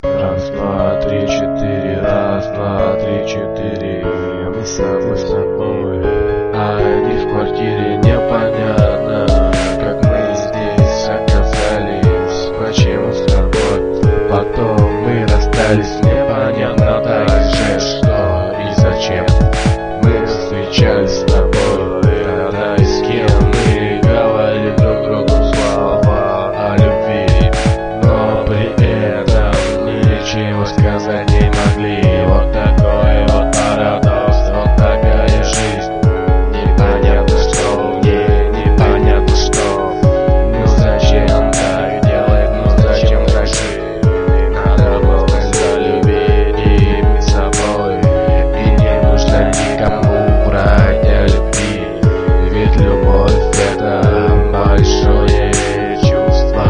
Раз, два, три, четыре, раз, два, три, четыре. Мы с тобой одни в квартире, непонятно, как мы здесь оказались, почему с тобой потом мы расстались, непонятно также, что и зачем мы встречались с тобой, когда и с кем мы говорили друг другу слова о любви, но при этом ничего сказать не могли. Вот такой вот парадокс, вот такая жизнь. Непонятно что в ней, непонятно что. Ну зачем так делать, ну зачем так жить? Не надо было залюбить и быть собой, и не нужно никому врать о любви, ведь любовь это большое чувство.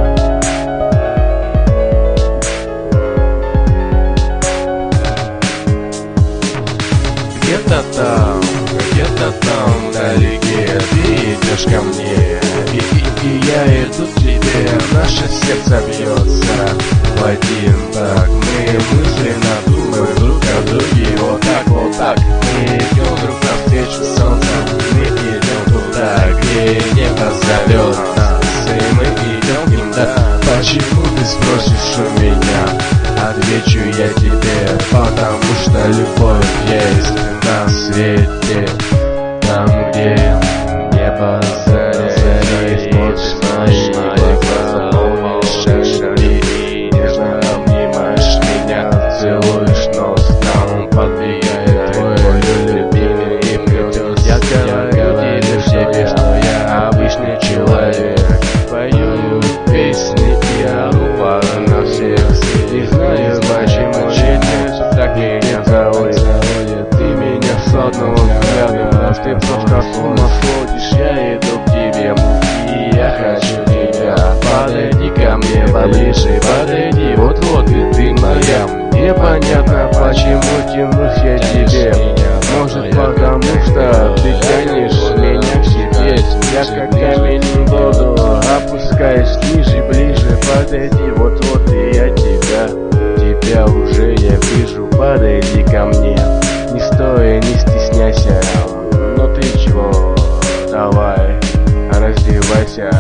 Где-то там вдалеке ты идешь ко мне, и я иду к тебе, наше сердце бьется в один так. Мы мысленно думаем друг о друге, вот так мы идем друг навстречу солнцу, мы идем туда, где небо зовет нас, и мы идем к ним, да. Почему ты спросишь у меня? Отвечу я тебе, потому что любовь есть на свете. Там, где небо заряет, смотришь на мои глаза, помнишь и нежно обнимаешь меня, целуешь нос, там подвигает твой любимый и придет. Я говорю тебе, что я обычный человек, пою песни и ору на всех. Не знаю, почему gente так меня заводит. Ты меня с одного взгляда, ты просто с ума сходишь. Я иду к тебе, и я хочу тебя. Подойди ко мне поближе, подойди, вот-вот и ты моя. Непонятно, почему тянусь я к тебе. Может, потому что ты тянешь меня к себе. Я как камень в воду, опускаюсь ниже, ближе. Подойди, вот-вот и я тебя уже я вижу. Подойди ко мне, не стоя, не стесняйся. Ну ты чего, давай, раздевайся.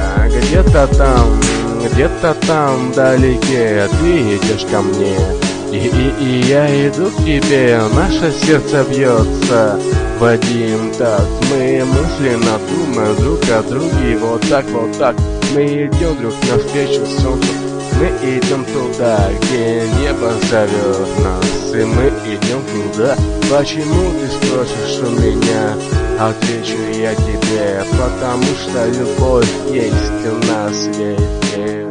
Где-то там вдалеке ты идешь ко мне, и я иду к тебе. Наше сердце бьется в один такт. Мы мысленно думаем друг о друге, вот так. Мы идем друг навстречу солнцу, мы идем туда, где небо зовет нас, и мы идем туда. Почему ты спросишь у меня? Отвечу я тебе, потому что любовь есть на свете.